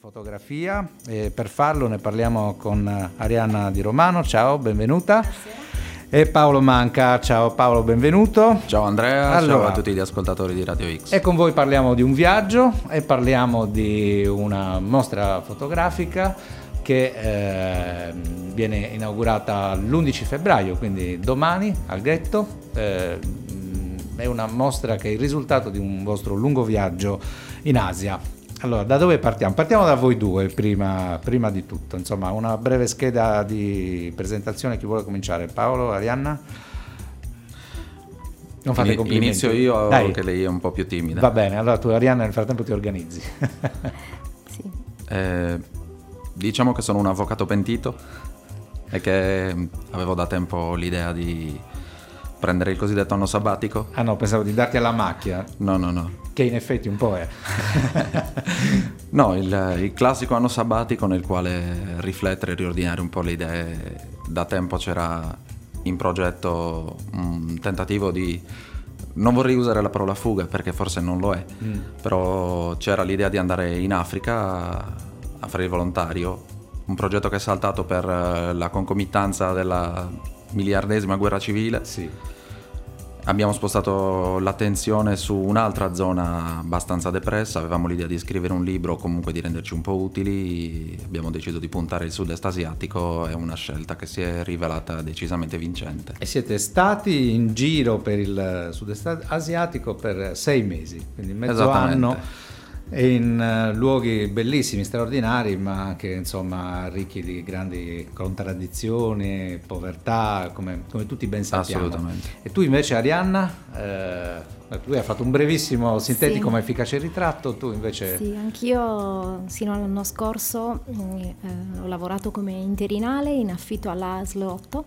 fotografia e per farlo ne parliamo con Arianna Di Romano. Ciao, benvenuta. Buonasera. E Paolo Manca. Ciao Paolo, benvenuto. Ciao Andrea, Allora, ciao a tutti gli ascoltatori di Radio X. E con voi parliamo di un viaggio e parliamo di una mostra fotografica che viene inaugurata l'11 febbraio, quindi domani al Ghetto. È una mostra che è il risultato di un vostro lungo viaggio in Asia. Allora, da dove partiamo? Partiamo da voi due prima di tutto, insomma, una breve scheda di presentazione. Chi vuole cominciare? Paolo, Arianna? Non fate complimenti. Inizio io, Dai. che lei è un po' più timida. Va bene, allora tu Arianna nel frattempo ti organizzi. Sì. Diciamo che sono un avvocato pentito e che avevo da tempo l'idea di prendere il cosiddetto anno sabbatico. Ah no, pensavo di darti alla macchia, No. che in effetti un po' è. No, il classico anno sabbatico nel quale riflettere e riordinare un po' le idee. Da tempo c'era in progetto un tentativo di... Non vorrei usare la parola fuga perché forse non lo è, però c'era l'idea di andare in Africa a fare il volontario, un progetto che è saltato per la concomitanza della miliardesima guerra civile. Sì. Abbiamo spostato l'attenzione su un'altra zona abbastanza depressa, avevamo l'idea di scrivere un libro o comunque di renderci un po' utili, abbiamo deciso di puntare il sud-est asiatico, è una scelta che si è rivelata decisamente vincente. E siete stati in giro per il sud-est asiatico per 6 mesi, quindi mezzo anno, e in luoghi bellissimi, straordinari, ma che insomma ricchi di grandi contraddizioni, povertà, come tutti ben sappiamo. Assolutamente. E tu invece Arianna, lui ha fatto un brevissimo, sintetico Sì. ma efficace ritratto, tu invece... Sì, anch'io sino all'anno scorso ho lavorato come interinale in affitto all'ASL 8.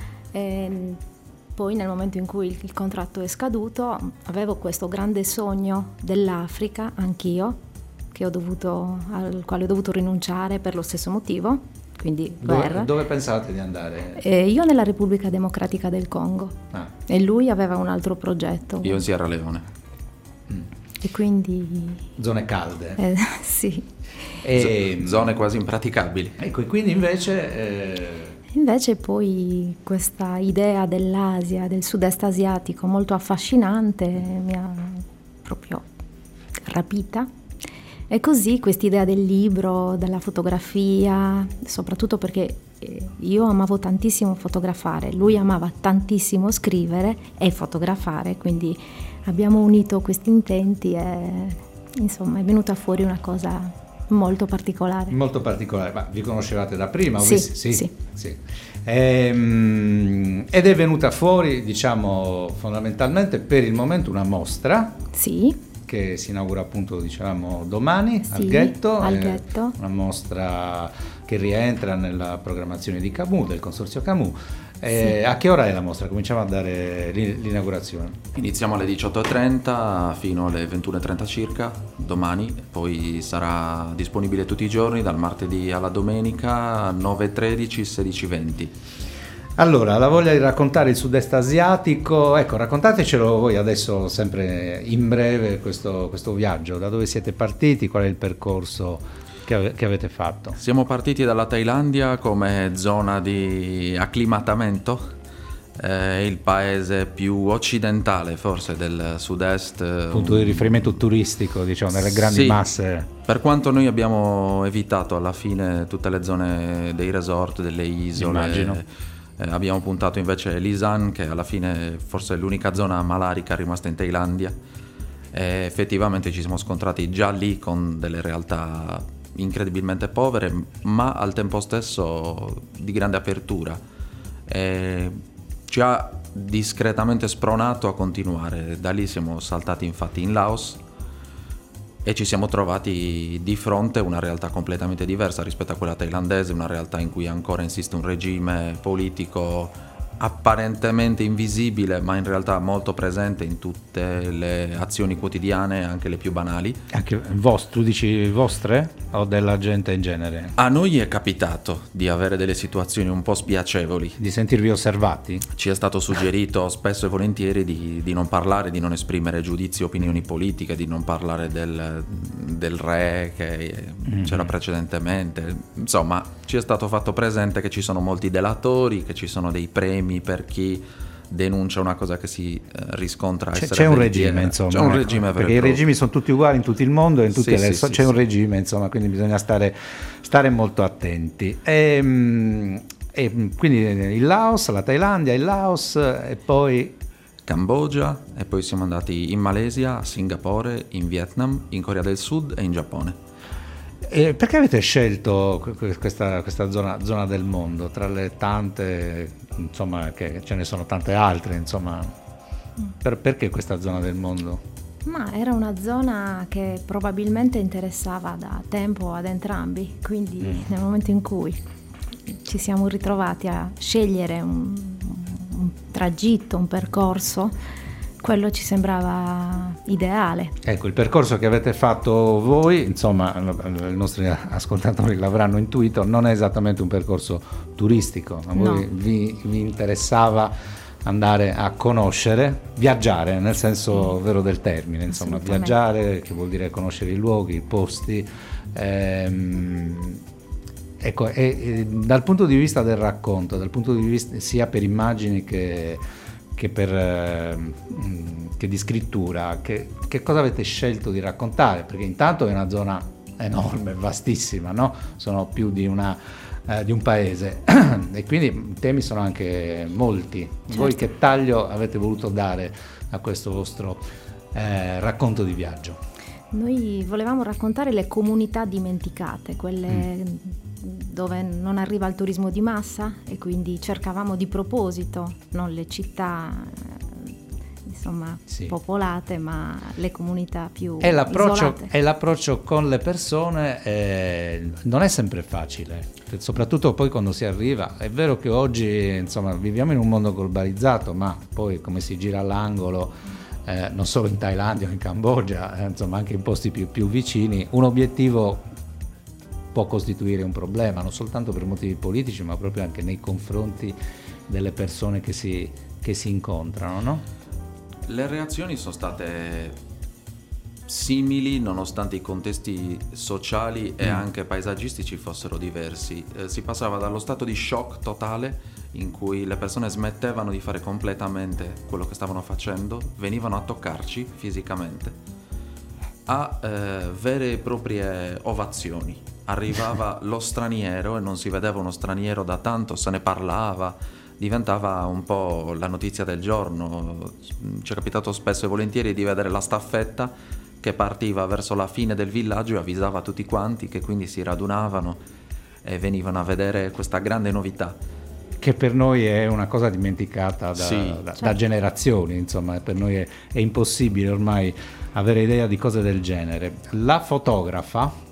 Poi nel momento in cui il contratto è scaduto avevo questo grande sogno dell'Africa, anch'io, al quale ho dovuto rinunciare per lo stesso motivo, quindi guerra. Dove pensate di andare? Io nella Repubblica Democratica del Congo e lui aveva un altro progetto. Io in Sierra Leone. E quindi... Zone calde. Sì. Zone quasi impraticabili. Ecco, e quindi invece... Invece poi questa idea dell'Asia, del sud-est asiatico molto affascinante mi ha proprio rapita. E così quest'idea del libro, della fotografia, soprattutto perché io amavo tantissimo fotografare, lui amava tantissimo scrivere e fotografare, quindi abbiamo unito questi intenti e insomma è venuta fuori una cosa molto particolare. Molto particolare, ma vi conoscevate da prima? Sì. Sì. Ed è venuta fuori, diciamo, fondamentalmente per il momento una mostra. Sì. Che si inaugura appunto, dicevamo, domani Sì, al Ghetto. al Ghetto. Una mostra che rientra nella programmazione di Camus, del Consorzio Camus. Sì. A che ora è la mostra? Cominciamo a dare l'inaugurazione. Iniziamo alle 18:30 fino alle 21:30 circa domani, poi sarà disponibile tutti i giorni dal martedì alla domenica 9:13, 16:20. Allora, la voglia di raccontare il sud-est asiatico, ecco, raccontatecelo voi adesso sempre in breve questo viaggio, da dove siete partiti, qual è il percorso che avete fatto? Siamo partiti dalla Thailandia come zona di acclimatamento, il paese più occidentale forse del sud-est. Punto di riferimento turistico, diciamo, nelle grandi sì, masse. Per quanto noi abbiamo evitato alla fine tutte le zone dei resort, delle isole. Immagino. Abbiamo puntato invece l'Isan, che alla fine forse è l'unica zona malarica rimasta in Thailandia, e effettivamente ci siamo scontrati già lì con delle realtà incredibilmente povere, ma al tempo stesso di grande apertura. Ci ha discretamente spronato a continuare. Da lì siamo saltati infatti in Laos e ci siamo trovati di fronte a una realtà completamente diversa rispetto a quella thailandese, una realtà in cui ancora insiste un regime politico apparentemente invisibile, ma in realtà molto presente in tutte le azioni quotidiane, anche le più banali. Anche tu dici vostre o della gente in genere? A noi è capitato di avere delle situazioni un po' spiacevoli. Di sentirvi osservati? Ci è stato suggerito spesso e volentieri di non parlare, di non esprimere giudizi o opinioni politiche, di non parlare del re che c'era precedentemente. Insomma, ci è stato fatto presente che ci sono molti delatori, che ci sono dei premi per chi denuncia una cosa che si riscontra essere c'è un veritiera. regime, insomma, c'è un regime perché i regimi sono tutti uguali in tutto il mondo e in tutte c'è un regime, insomma, quindi bisogna stare molto attenti. E quindi il Laos, la Thailandia, il Laos e poi Cambogia, e poi siamo andati in Malesia, a Singapore, in Vietnam, in Corea del Sud e in Giappone. Perché avete scelto questa zona del mondo tra le tante, insomma, che ce ne sono tante altre, insomma, perché questa zona del mondo? Ma era una zona che probabilmente interessava da tempo ad entrambi, quindi nel momento in cui ci siamo ritrovati a scegliere un tragitto, un percorso, quello ci sembrava ideale. Ecco, il percorso che avete fatto voi, insomma, i nostri ascoltatori l'avranno intuito, non è esattamente un percorso turistico, a voi vi interessava andare a conoscere, viaggiare nel senso vero del termine, insomma, viaggiare, che vuol dire conoscere i luoghi, i posti. Ecco, e dal punto di vista del racconto, dal punto di vista sia per immagini che di scrittura, che cosa avete scelto di raccontare? Perché intanto è una zona enorme, vastissima, no? Sono più di un paese e quindi i temi sono anche molti. Certo. Voi che taglio avete voluto dare a questo vostro racconto di viaggio? Noi volevamo raccontare le comunità dimenticate, quelle dove non arriva il turismo di massa, e quindi cercavamo di proposito non le città insomma popolate, ma le comunità più isolate. E l'approccio con le persone non è sempre facile, soprattutto poi quando si arriva. È vero che oggi, insomma, viviamo in un mondo globalizzato, ma poi come si gira all'angolo, non solo in Thailandia o in Cambogia, insomma anche in posti più vicini, un obiettivo può costituire un problema, non soltanto per motivi politici, ma proprio anche nei confronti delle persone che si incontrano, no? Le reazioni sono state simili, nonostante i contesti sociali e anche paesaggistici fossero diversi. Si passava dallo stato di shock totale, in cui le persone smettevano di fare completamente quello che stavano facendo, venivano a toccarci fisicamente, a vere e proprie ovazioni. Arrivava lo straniero e non si vedeva uno straniero da tanto, se ne parlava, diventava un po' la notizia del giorno. Ci è capitato spesso e volentieri di vedere la staffetta che partiva verso la fine del villaggio e avvisava tutti quanti, che quindi si radunavano e venivano a vedere questa grande novità. Che per noi è una cosa dimenticata da generazioni, insomma, per noi è impossibile ormai avere idea di cose del genere. La fotografa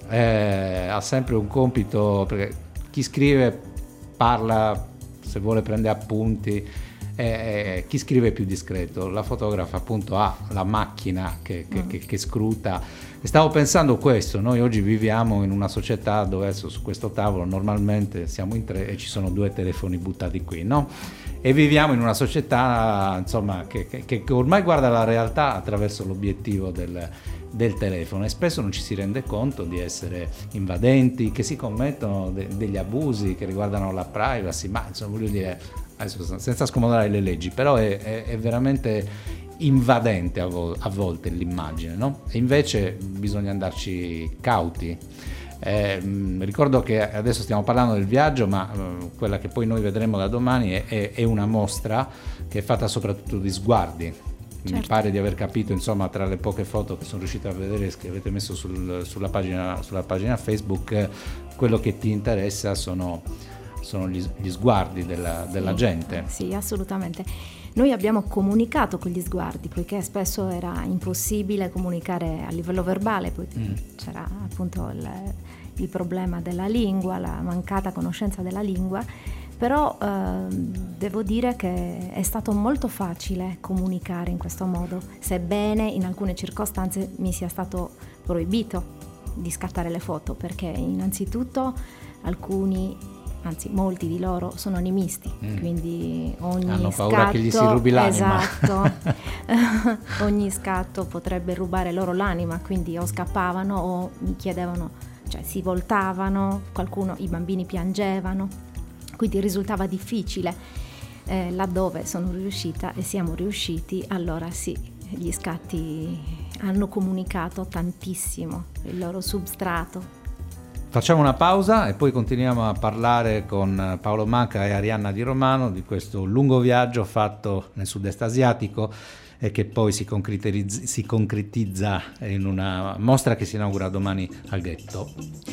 ha sempre un compito, perché chi scrive parla, se vuole prende appunti, chi scrive è più discreto. La fotografa appunto ha la macchina che scruta. E stavo pensando questo, noi oggi viviamo in una società dove su questo tavolo normalmente siamo in 3 e ci sono 2 telefoni buttati qui, no? E viviamo in una società, insomma, che ormai guarda la realtà attraverso l'obiettivo del telefono, e spesso non ci si rende conto di essere invadenti, che si commettono degli abusi che riguardano la privacy, ma insomma, voglio dire, adesso, senza scomodare le leggi, però è veramente invadente a volte l'immagine, no? E invece bisogna andarci cauti. Ricordo che adesso stiamo parlando del viaggio, ma quella che poi noi vedremo da domani è una mostra che è fatta soprattutto di sguardi. Certo. Mi pare di aver capito, insomma, tra le poche foto che sono riuscito a vedere, che avete messo sulla pagina Facebook, quello che ti interessa sono gli sguardi della gente. Sì, assolutamente. Noi abbiamo comunicato con gli sguardi, poiché spesso era impossibile comunicare a livello verbale, poi c'era appunto il problema della lingua, la mancata conoscenza della lingua. Però devo dire che è stato molto facile comunicare in questo modo, sebbene in alcune circostanze mi sia stato proibito di scattare le foto, perché innanzitutto molti di loro sono animisti, quindi hanno paura che gli si rubi l'anima. Esatto. Ogni scatto potrebbe rubare loro l'anima, quindi o scappavano o mi chiedevano, cioè si voltavano, i bambini piangevano, quindi risultava difficile. Laddove sono riuscita e siamo riusciti, allora sì, gli scatti hanno comunicato tantissimo il loro substrato. Facciamo una pausa e poi continuiamo a parlare con Paolo Manca e Arianna Di Romano di questo lungo viaggio fatto nel sud-est asiatico e che poi si concretizza in una mostra che si inaugura domani al Ghetto.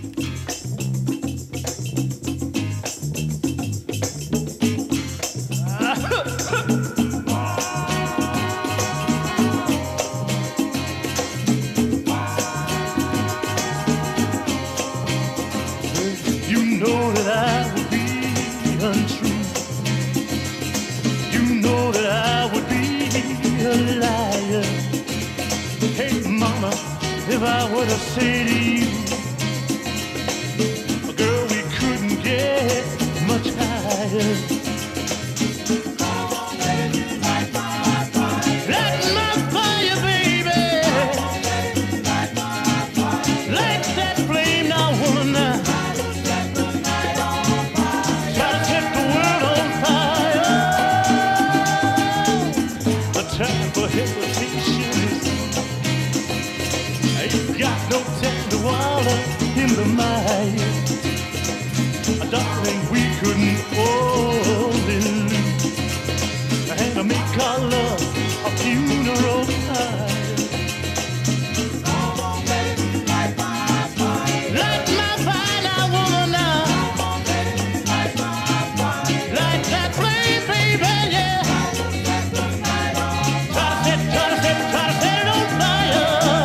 If I were to say to you, girl, we couldn't get much higher. Light my fire, baby. Light that flame now, woman. Try to set the world on fire. A time for hesitation. Got no tender water in the mire. Darling, we couldn't only lose. I had to make our love a funeral pyre. Come on, baby, light my fire. Light my fire now, woman, now. Come on, baby, light my fire. Light that flame, baby, yeah. Set the night on fire. Try to set it on fire.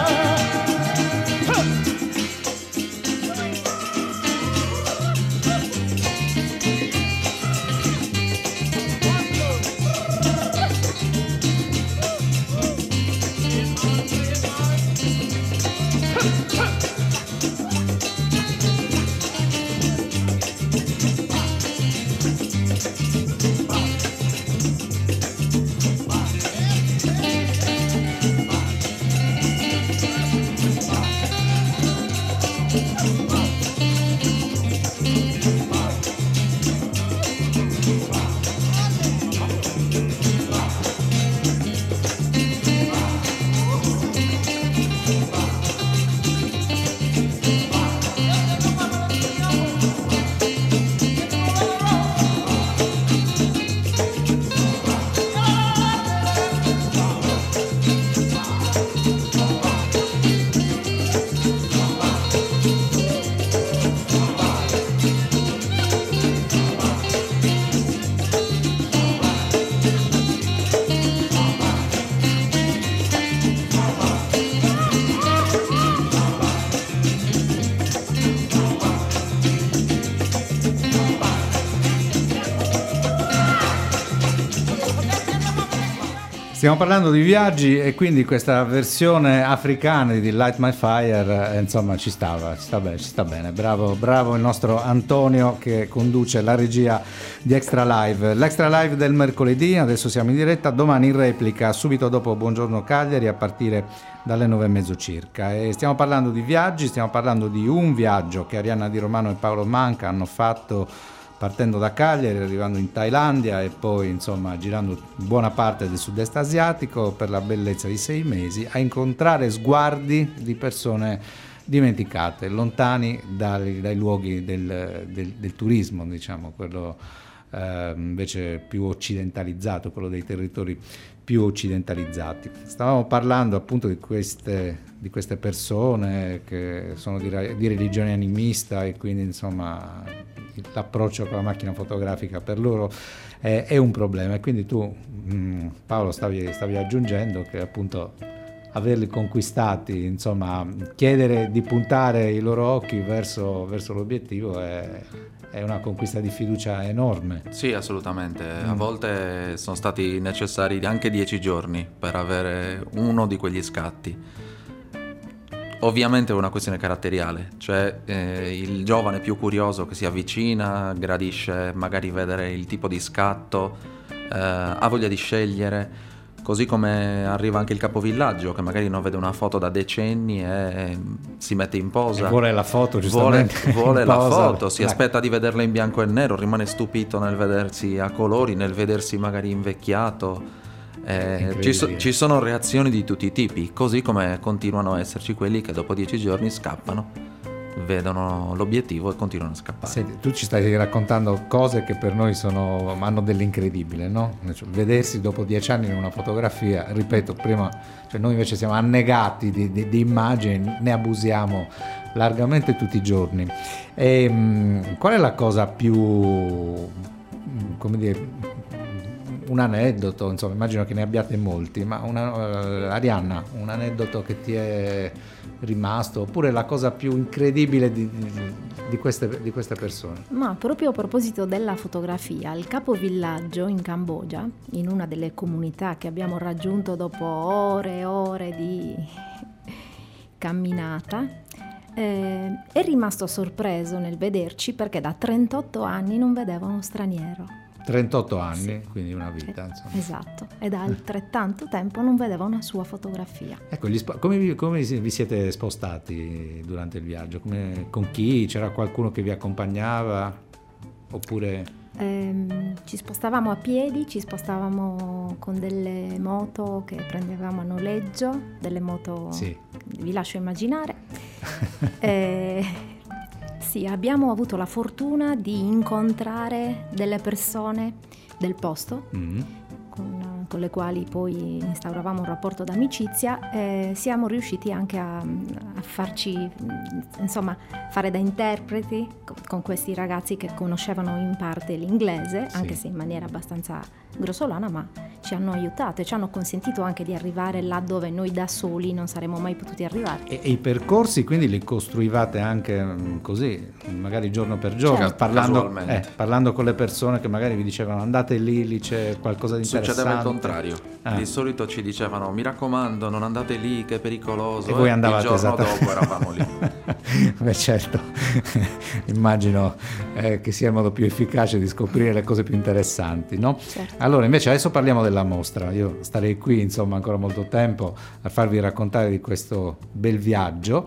Stiamo parlando di viaggi e quindi questa versione africana di Light My Fire, insomma, ci sta bene. Bravo il nostro Antonio che conduce la regia di Extra Live. L'Extra Live del mercoledì, adesso siamo in diretta, domani in replica, subito dopo Buongiorno Cagliari, a partire dalle 9:30 circa. E stiamo parlando di viaggi, stiamo parlando di un viaggio che Arianna Di Romano e Paolo Manca hanno fatto partendo da Cagliari, arrivando in Thailandia e poi insomma girando buona parte del sud-est asiatico per la bellezza di 6 mesi, a incontrare sguardi di persone dimenticate, lontani dai luoghi del turismo, diciamo, quello invece più occidentalizzato, quello dei territori più occidentalizzati. Stavamo parlando appunto di queste persone che sono di religione animista e quindi insomma l'approccio con la macchina fotografica per loro è un problema, e quindi tu Paolo stavi aggiungendo che appunto averli conquistati, insomma, chiedere di puntare i loro occhi verso l'obiettivo è una conquista di fiducia enorme. Sì, assolutamente. A volte sono stati necessari anche 10 giorni per avere uno di quegli scatti. Ovviamente è una questione caratteriale, cioè il giovane più curioso che si avvicina, gradisce magari vedere il tipo di scatto, ha voglia di scegliere, così come arriva anche il capovillaggio che magari non vede una foto da decenni e si mette in posa. E vuole la foto, giustamente. Vuole la Posa. foto, si aspetta di vederla in bianco e nero, rimane stupito nel vedersi a colori, nel vedersi magari invecchiato. Ci sono reazioni di tutti i tipi, così come continuano a esserci quelli che dopo 10 giorni scappano, vedono l'obiettivo e continuano a scappare. Senti, tu ci stai raccontando cose che per noi hanno dell'incredibile, no? Cioè, vedersi dopo 10 anni in una fotografia, ripeto, prima, cioè noi invece siamo annegati di immagini, ne abusiamo largamente tutti i giorni. Qual è la cosa più, come dire, un aneddoto, insomma, immagino che ne abbiate molti, ma Arianna, un aneddoto che ti è rimasto, oppure la cosa più incredibile di queste persone? Ma proprio a proposito della fotografia, al capovillaggio in Cambogia, in una delle comunità che abbiamo raggiunto dopo ore e ore di camminata, è rimasto sorpreso nel vederci perché da 38 anni non vedeva uno straniero. 38 anni, Sì. quindi una vita, insomma. Esatto, e da altrettanto tempo non vedeva una sua fotografia. Ecco, come vi siete spostati durante il viaggio? Con chi? C'era qualcuno che vi accompagnava? Oppure... Ci spostavamo a piedi, ci spostavamo con delle moto che prendevamo a noleggio, delle moto, Sì. vi lascio immaginare. Sì, abbiamo avuto la fortuna di incontrare delle persone del posto con le quali poi instauravamo un rapporto d'amicizia e siamo riusciti anche a farci, insomma, fare da interpreti con questi ragazzi che conoscevano in parte l'inglese, Sì. anche se in maniera abbastanza grossolana, ma ci hanno aiutato e ci hanno consentito anche di arrivare là dove noi da soli non saremmo mai potuti arrivare. E i percorsi quindi li costruivate anche così, magari giorno per giorno, Certo. Casualmente. parlando con le persone che magari vi dicevano andate lì c'è qualcosa di interessante. Succedeva il contrario. Ah. Di solito ci dicevano mi raccomando non andate lì che è pericoloso, E voi andavate il giorno esattamente. dopo eravamo lì. Beh, certo, immagino che sia il modo più efficace di scoprire le cose più interessanti, no? Certo. Allora, invece adesso parliamo della mostra. Io starei qui, insomma, ancora molto tempo a farvi raccontare di questo bel viaggio.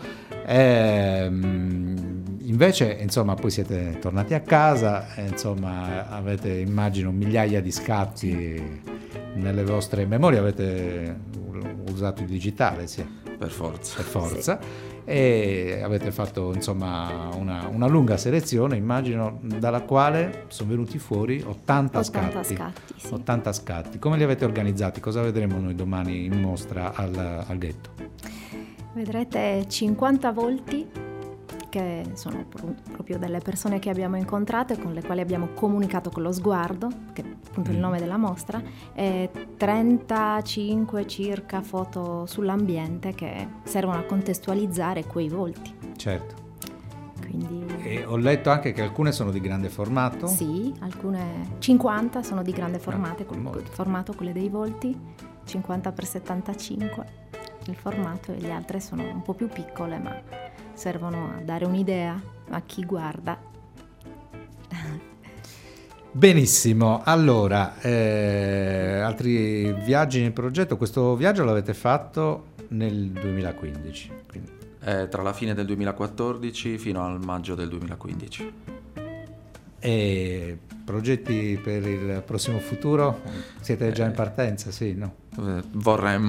Invece, insomma, poi siete tornati a casa, insomma, avete, immagino, migliaia di scatti nelle vostre memorie, avete usato il digitale, sì, Per forza. per forza. E avete fatto, insomma, una lunga selezione, immagino, dalla quale sono venuti fuori 80 scatti. Sì. 80 scatti. Come li avete organizzati? Cosa vedremo noi domani in mostra al ghetto? Vedrete 50 volti che sono proprio delle persone che abbiamo incontrato e con le quali abbiamo comunicato con lo sguardo, che è appunto il nome della mostra, e 35 circa foto sull'ambiente che servono a contestualizzare quei volti. Certo. Quindi E ho letto anche che alcune sono di grande formato. sì, alcune 50 sono di grande molto. formato, quelle dei volti, 50x75 il formato, e le altre sono un po' più piccole, ma servono a dare un'idea a chi guarda. Benissimo, allora, altri viaggi in progetto. Questo viaggio l'avete fatto nel 2015, quindi. Tra la fine del 2014 fino al maggio del 2015. E progetti per il prossimo futuro? Siete già in partenza, sì, no? Vorremmo.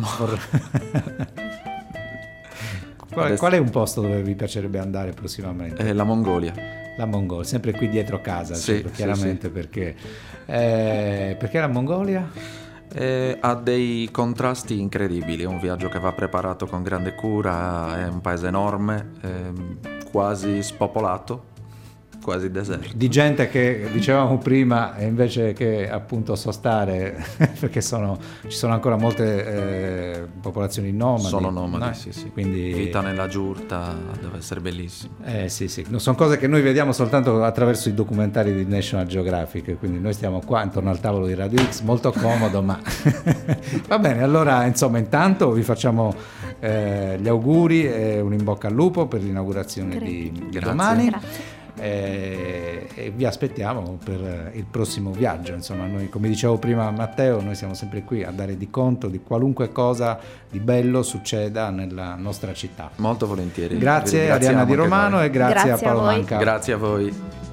Qual è un posto dove vi piacerebbe andare prossimamente? La Mongolia. La Mongolia, sempre qui dietro casa, Sì, certo, sì, chiaramente, perché la Mongolia? Ha dei contrasti incredibili, è un viaggio che va preparato con grande cura, è un paese enorme, quasi spopolato, quasi deserto. Di gente che dicevamo prima e invece che appunto sostare perché ci sono ancora molte popolazioni nomadi. Sono nomadi, no? sì. Quindi, vita nella giurta deve essere bellissimo. Sì. Sono cose che noi vediamo soltanto attraverso i documentari di National Geographic, quindi noi stiamo qua intorno al tavolo di Radio X, molto comodo, ma va bene. Allora, insomma, intanto vi facciamo gli auguri e un in bocca al lupo per l'inaugurazione di domani. Grazie. E vi aspettiamo per il prossimo viaggio. Insomma, noi, come dicevo prima a Matteo, noi siamo sempre qui a dare di conto di qualunque cosa di bello succeda nella nostra città. Molto volentieri. Grazie a Diana Di Romano e grazie a Grazie a Paolo voi. Manca. Grazie a voi.